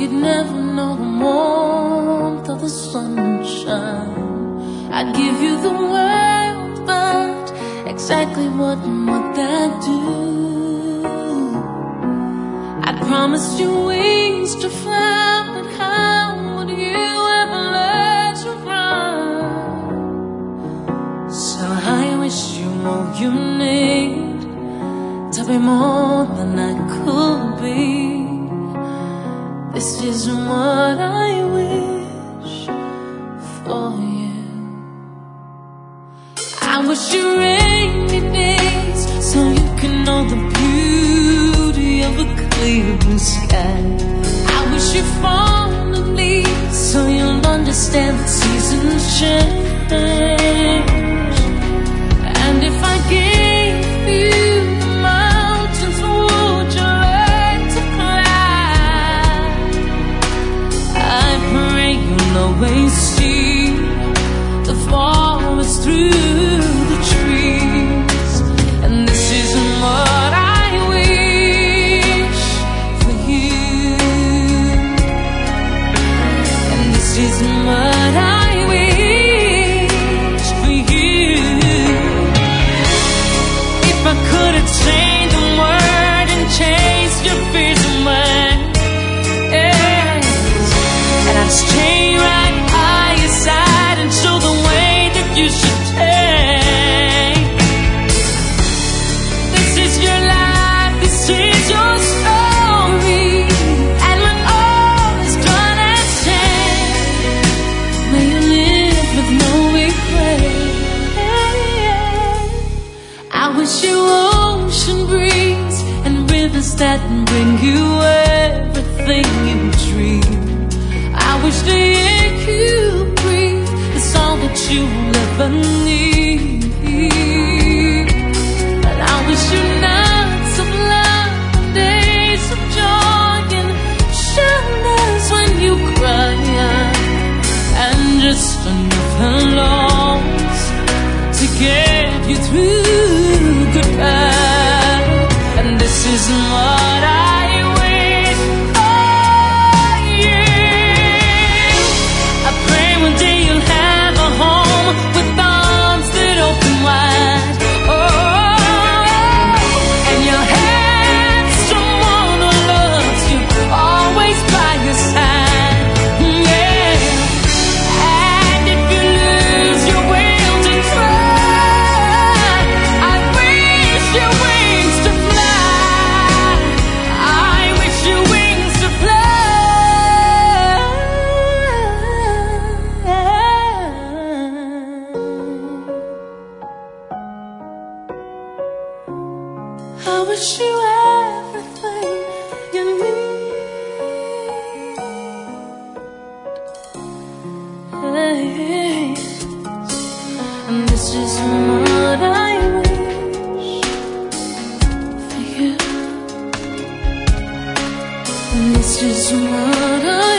you'd never know the warmth of the sunshine. I'd give you the world, but exactly what would that do? I'd promise you wings to fly, but how would you ever let you run? So I wish you all you need to be more than I could be. This is what I wish for you. I wish you rainy days so you can know the beauty of a clear blue sky. I wish you fall on leaves so you'll understand that seasons change. And if I gave you the mountains, would you like to climb? I pray you'll always see the forest through the trees. And this is what I wish for you. And this is what I wish for you. If I could have changed the word and changed your fears away, yes, and I'd stay right by your side and show the way that you should take. This is your life, this is your story, and when all is done and said, may you live with no regret. I wish you ocean breeze and rivers that bring you everything you dream. I wish the air you breathe is all that you'll ever need. And I wish you nights of love, days of joy, and shoulders when you cry, and just enough loss to get you through goodbye. And this is what I wish for you. I pray one day you'll have a home with arms that open wide. Oh, and you'll have someone who loves you, always by your side. Yeah. And if you lose your will to try, I wish your wings to fly. I wish your wings to fly. I wish you everything you need. Hey, and this is what I wish for you. And this is what I